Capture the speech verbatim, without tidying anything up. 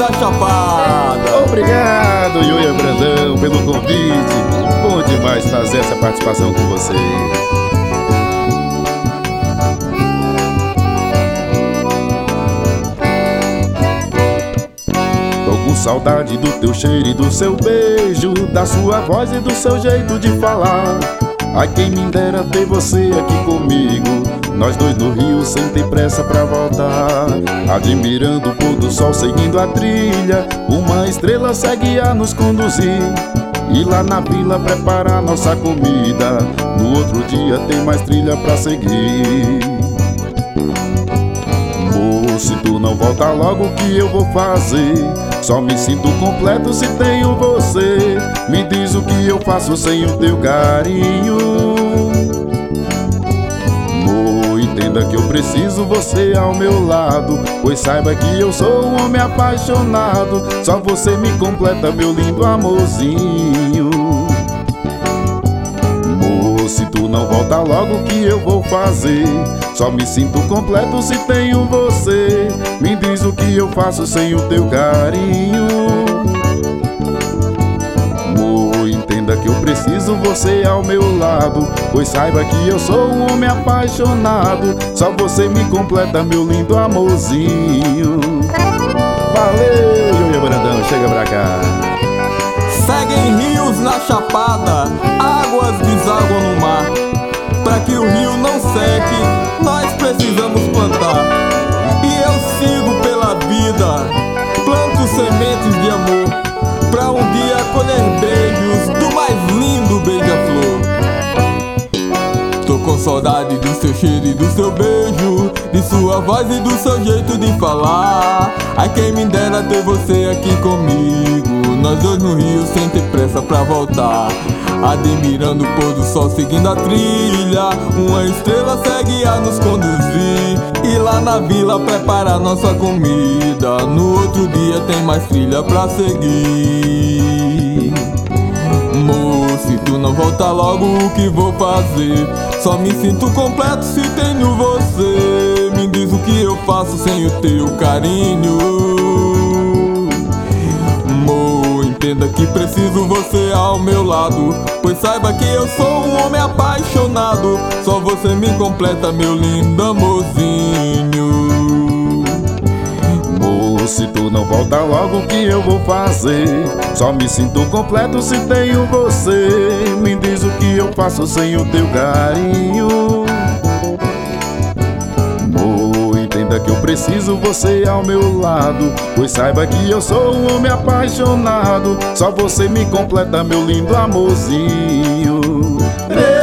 da Chapada. Obrigado, Ioia Brandão, pelo convite. Bom demais fazer essa participação com você. Tô com saudade do teu cheiro e do seu beijo, da sua voz e do seu jeito de falar. Ai, quem me dera ter você aqui comigo, nós dois no Rio sem ter pressa pra voltar. Admirando o pôr do sol, seguindo a trilha, uma estrela segue a nos conduzir. E lá na vila preparar nossa comida, no outro dia tem mais trilha pra seguir. Moço, se tu não volta logo, o que eu vou fazer? Só me sinto completo se tenho você. Me diz o que eu faço sem o teu carinho. Mo, entenda que eu preciso você ao meu lado, pois saiba que eu sou um homem apaixonado. Só você me completa, meu lindo amorzinho. Mo, se tu não volta logo, o que eu vou fazer? Só me sinto completo se tenho você. Me diz o que eu faço sem o teu carinho. Mo, entenda que eu preciso você ao meu lado, pois saiba que eu sou um homem apaixonado. Só você me completa, meu lindo amorzinho. Valeu, Ioia Brandão, chega pra cá. Seguem rios na Chapada, águas desaguam no mar. Pra que o rio não seque, nós precisamos plantar. E eu sigo pela vida, planto sementes de amor, pra um dia colher beijos do mais lindo beija-flor. Tô com saudade do seu cheiro e do seu beijo, de sua voz e do seu jeito de falar. Ai, quem me dera ter você aqui comigo, nós dois no Rio sem ter pressa pra voltar. Admirando o pôr do sol, seguindo a trilha, uma estrela segue a nos conduzir. E lá na vila preparar nossa comida, no outro dia tem mais trilha pra seguir. Moço, se tu não voltar logo, o que vou fazer? Só me sinto completo se tenho você. Me diz o que eu faço sem o teu carinho. Entenda que preciso você ao meu lado, pois saiba que eu sou um homem apaixonado. Só você me completa, meu lindo amorzinho. Moço, se tu não volta logo, o que eu vou fazer? Só me sinto completo se tenho você. Me diz o que eu faço sem o teu carinho. Entenda que eu preciso você ao meu lado, pois saiba que eu sou um homem apaixonado. Só você me completa, meu lindo amorzinho.